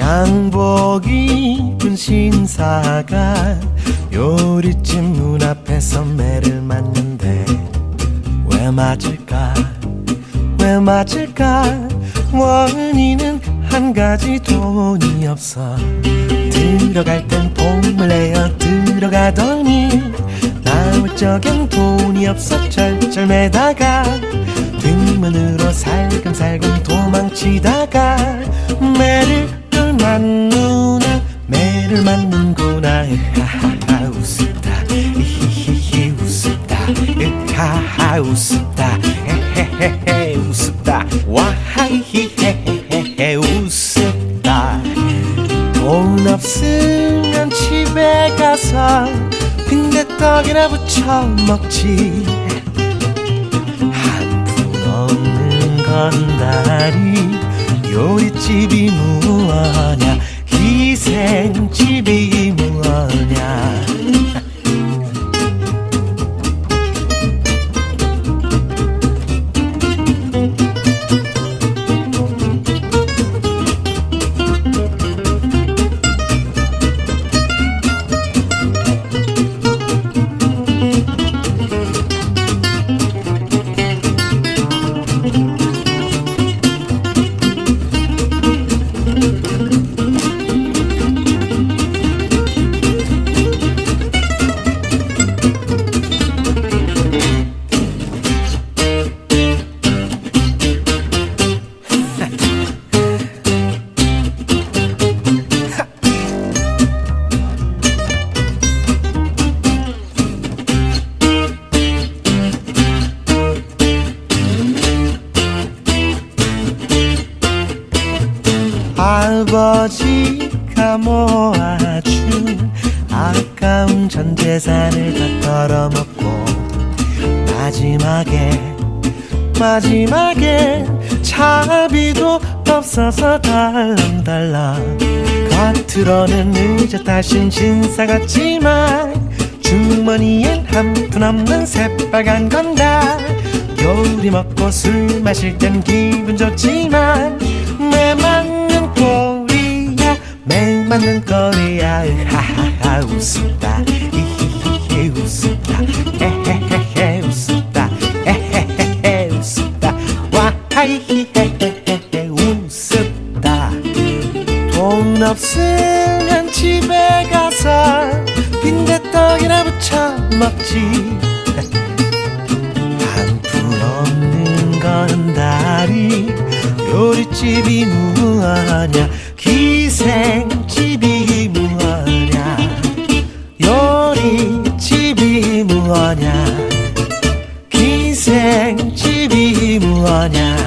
양복 입은 신사가 요리집 문 앞에서 매를 맞는데 왜 맞을까 왜 맞을까 원인은 한 가지 돈이 없어 들어갈 땐 폼을 내어 들어가더니 나올 적엔 돈이 없어 쩔쩔매다가 뒷문으로 살금살금 도망치다가 매를 맞누나 매를 맞는구나 하하하 웃었다 히히히 웃었다 하하 웃었다 헤헤헤헤 웃었다 와하이헤헤헤 웃었다 돈 없으면 집에 가서 빈대떡이나 부쳐 먹지 한 푼 없는 건달이 요리집이 무엇냐 희생집이 무엇냐 아버지가 모아준 아까운 전 재산을 다 털어먹고 마지막에 차비도 없어서 달랑달랑 겉으로는 늦었다 신신사 같지만 주머니엔 한 푼 없는 새빨간 건다 요리 먹고 술 마실 땐 기분 좋지만 매 맞는 꼴이야 매 맞는 꼴이야 하하하 웃었다 히히히히 웃었다 헤헤헤헤 웃었다 헤헤헤헤 웃었다 와하이히헤헤헤 웃었다 돈 없으면 집에 가서 빈대떡이나 부쳐 먹지 한 푼 없는 건달이 요리집이 무엇냐 희생집이 무엇냐 요리집이 무엇냐 희생집이 무엇냐